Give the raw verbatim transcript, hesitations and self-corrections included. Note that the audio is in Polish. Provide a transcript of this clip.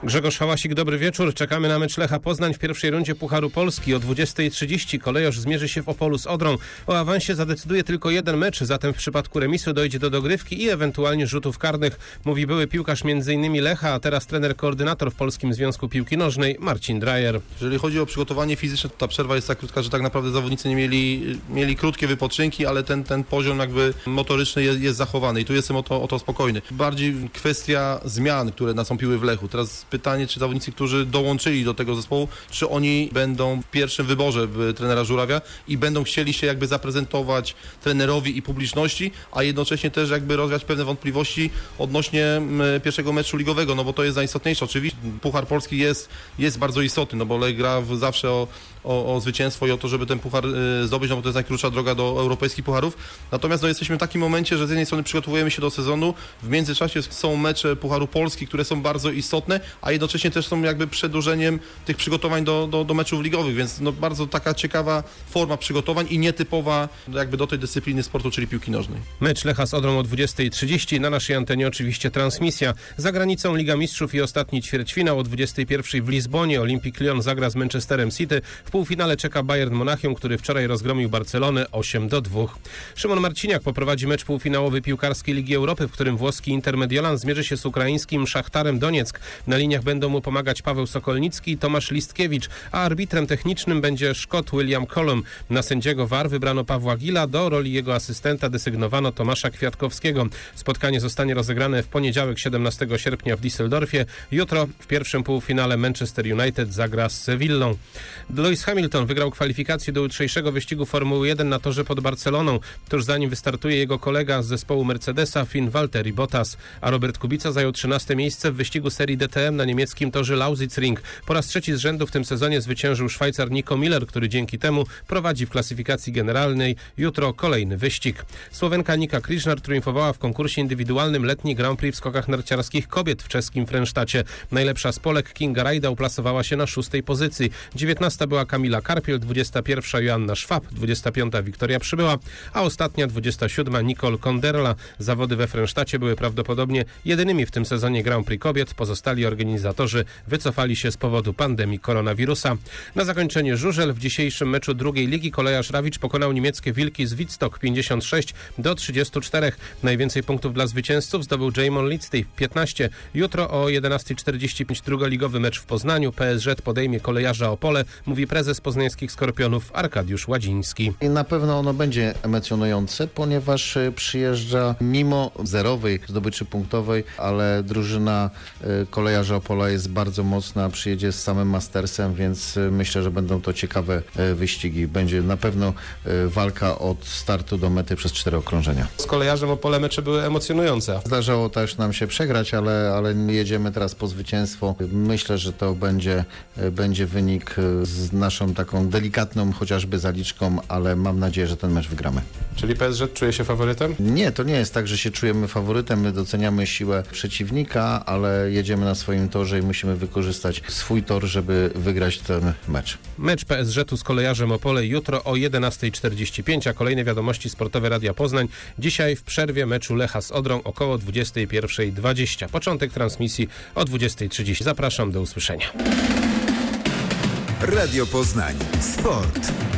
Grzegorz Hałasik, dobry wieczór. Czekamy na mecz Lecha Poznań w pierwszej rundzie Pucharu Polski. O dwudziestej trzydzieści Kolejorz zmierzy się w Opolu z Odrą. O awansie zadecyduje tylko jeden mecz, zatem w przypadku remisu dojdzie do dogrywki i ewentualnie rzutów karnych, mówi były piłkarz m.in. Lecha, a teraz trener koordynator w Polskim Związku Piłki Nożnej Marcin Dreyer. Jeżeli chodzi o przygotowanie fizyczne, to ta przerwa jest tak krótka, że tak naprawdę zawodnicy nie mieli, mieli krótkie wypoczynki, ale ten, ten poziom jakby motoryczny jest, jest zachowany i tu jestem o to, o to spokojny. Bardziej kwestia zmian, które nastąpiły w Lechu. Teraz pytanie, czy zawodnicy, którzy dołączyli do tego zespołu, czy oni będą w pierwszym wyborze trenera Żurawia i będą chcieli się jakby zaprezentować trenerowi i publiczności, a jednocześnie też jakby rozwiać pewne wątpliwości odnośnie pierwszego meczu ligowego, no bo to jest najistotniejsze. Oczywiście Puchar Polski jest, jest bardzo istotny, no bo Lech gra zawsze o, o, o zwycięstwo i o to, żeby ten puchar zdobyć, no bo to jest najkrótsza droga do europejskich pucharów. Natomiast no, jesteśmy w takim momencie, że z jednej strony przygotowujemy się do sezonu, w międzyczasie są mecze Pucharu Polski, które są bardzo istotne, a jednocześnie też są jakby przedłużeniem tych przygotowań do, do, do meczów ligowych, więc no bardzo taka ciekawa forma przygotowań i nietypowa jakby do tej dyscypliny sportu, czyli piłki nożnej. Mecz Lecha z Odrą o dwudziestej trzydzieści, na naszej antenie oczywiście transmisja. Za granicą Liga Mistrzów i ostatni ćwierćfinał o dwudziestej pierwszej w Lizbonie. Olympique Lyon zagra z Manchesterem City. W półfinale czeka Bayern Monachium, który wczoraj rozgromił Barcelonę osiem do dwóch. Szymon Marciniak poprowadzi mecz półfinałowy piłkarskiej Ligi Europy, w którym włoski Inter Mediolan zmierzy się z ukraińskim Szachtarem Donieck. Na liniach będą mu pomagać Paweł Sokolnicki i Tomasz Listkiewicz, a arbitrem technicznym będzie Szkot William Colum. Na sędziego V A R wybrano Pawła Gila, do roli jego asystenta desygnowano Tomasza Kwiatkowskiego. Spotkanie zostanie rozegrane w poniedziałek siedemnastego sierpnia w Düsseldorfie. Jutro w pierwszym półfinale Manchester United zagra z Sewillą. Lewis Hamilton wygrał kwalifikacje do jutrzejszego wyścigu Formuły jeden na torze pod Barceloną. Tuż zanim wystartuje jego kolega z zespołu Mercedesa, Finn Valtteri Bottas, a Robert Kubica zajął trzynaste miejsce w wyścigu serii D T M na niemieckim torze Lausitzring. Po raz trzeci z rzędu w tym sezonie zwyciężył Szwajcar Nico Miller, który dzięki temu prowadzi w klasyfikacji generalnej. Jutro kolejny wyścig. Słowenka Nika Krishnar triumfowała w konkursie indywidualnym letni Grand Prix w skokach narciarskich kobiet w czeskim Frensztacie. Najlepsza z Polek Kinga Rajda uplasowała się na szóstej pozycji. dziewiętnasta była Kamila Karpiel, dwudziesta pierwsza Joanna Szwab, dwudziesta piąta Wiktoria Przybyła, a ostatnia dwudziesta siódma Nicole Konderla. Zawody we Frensztacie były prawdopodobnie jedynymi w tym sezonie Grand Prix kobiet. Pozostali organizatorzy wycofali się z powodu pandemii koronawirusa. Na zakończenie żużel w dzisiejszym meczu drugiej ligi Kolejarz Rawicz pokonał niemieckie Wilki z Wittstock pięćdziesiąt sześć do trzydziestu czterech. Najwięcej punktów dla zwycięzców zdobył Jamon Lidstey piętnaście. Jutro o jedenasta czterdzieści pięć drugoligowy mecz w Poznaniu. P S Z podejmie Kolejarza Opole, mówi prezes poznańskich Skorpionów Arkadiusz Ładziński. I na pewno ono będzie emocjonujące, ponieważ przyjeżdża mimo zerowej zdobyczy punktowej, ale drużyna Kolejarza Opola jest bardzo mocna, przyjedzie z samym Mastersem, więc myślę, że będą to ciekawe wyścigi. Będzie na pewno walka od startu do mety przez cztery okrążenia. Z Kolejarzem Opole mecze były emocjonujące. Zdarzało też nam się przegrać, ale, ale jedziemy teraz po zwycięstwo. Myślę, że to będzie, będzie wynik z naszą taką delikatną chociażby zaliczką, ale mam nadzieję, że ten mecz wygramy. Czyli P S Z czuje się faworytem? Nie, to nie jest tak, że się czujemy faworytem. My doceniamy siłę przeciwnika, ale jedziemy na swoim torze i musimy wykorzystać swój tor, żeby wygrać ten mecz. Mecz P S Z-u z Kolejarzem Opole jutro o jedenasta czterdzieści pięć, a kolejne wiadomości sportowe Radia Poznań dzisiaj w przerwie meczu Lecha z Odrą około dwudziesta pierwsza dwadzieścia. Początek transmisji o dwudziesta trzydzieści. Zapraszam, do usłyszenia. Radio Poznań. Sport.